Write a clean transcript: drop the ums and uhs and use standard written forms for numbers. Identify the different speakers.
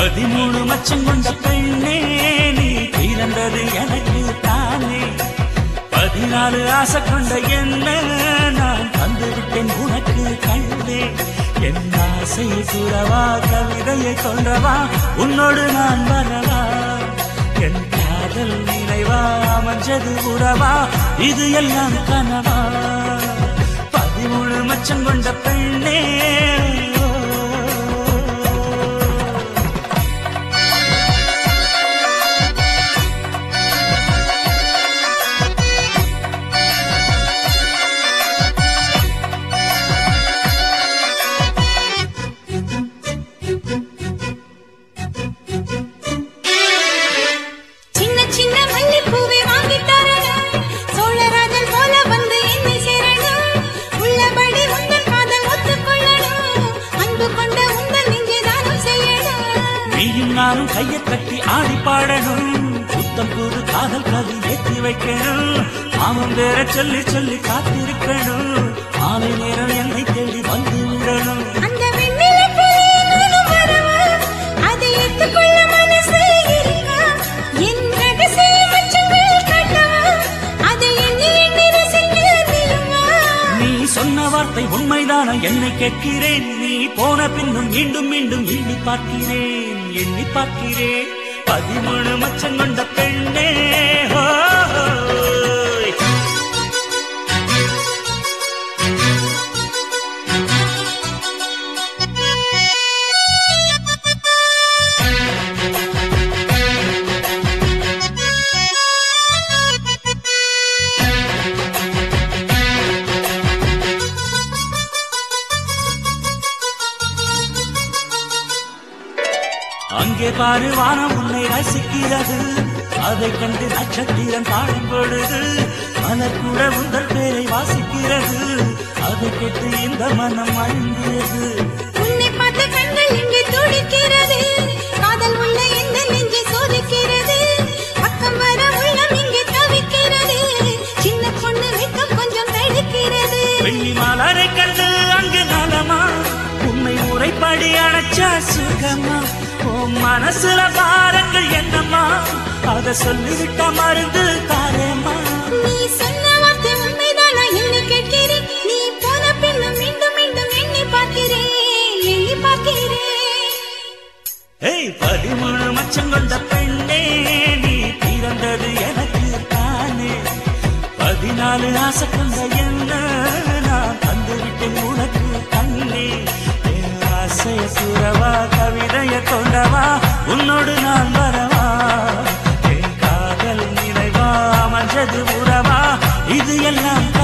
Speaker 1: 13 மச்சம் கொண்ட பெண்ணே நீ பிறந்தது எனக்கு தானே 14 ஆசை கொண்ட என்ன நான் தந்துவிட்டேன் உனக்கு கண்ணே என் ஆசை கூறவா கவிதையை கொண்டவா உன்னோடு நான் வரவா என் காதல் நினைவா அமைஞ்சது உறவா இது எல்லாம் கனவா 13 மச்சம் கொண்ட பெண்ணே நானும் கையை கட்டி ஆடி பாடணும் புத்தம் புது காதல் கவி ஏற்றி வைக்கணும் மாமன் வேற சொல்லி சொல்லி காத்திருக்கணும் மாலை நேரம் என்னை தேடி வந்து விடணும் நீ சொன்ன வார்த்தை உண்மைதான என்னை கேட்கிறேன் நீ போன பின்னும் மீண்டும் மீண்டும் எண்ணி பார்க்கிறேன் 13 மச்சம் கொண்ட பெண்ணே அங்கே பாரு வானம் உன்னை ரசிக்கிறது அதை கண்டு நட்சத்திரம் பாடும் பொழுது மலர் கூட உங்கள் பேரை வாசிக்கிறது அதை கேட்டு இந்த மனம் அழுங்கியது
Speaker 2: உன்னை பார்த்த கண்கள் இங்கே துடிக்கிறது காதல் உள்ள எந்த நெஞ்சை சோதிக்கிறது பக்கம் வர உள்ளம் இங்கே தவிக்கிறது சின்ன பொண்ணு வெட்கம் கொஞ்சம் தடுக்கிறது
Speaker 1: வெள்ளி மலரை கண்டு அங்கு நலமா உன்னை உரைப்படி அணைச்சா சுகமா மனசுல பாரங்கள் என்னம்மா அத சொல்லிவிட்ட மருந்து தாரேம்மா
Speaker 2: நீ சொன்ன வார்த்தை உண்மைதான் நான் என்ன கேட்கிறேன் நீ போன பின்னும் மீண்டும் மீண்டும் எண்ணி பார்க்கிறேன்
Speaker 1: 13 மச்சம் கொண்ட பெண்ணே நீ பிறந்தது எனக்கு தானே 14 ஆசை கொண்ட என்ன நான் தந்துவிட்டேன் உனக்கு கண்ணே ஆசைய கூறவா கவிதைய கொண்டவா உன்னோடு நான் வரவா என் காதல் நினைவா அமைஞ்சது உறவா இது எல்லாம்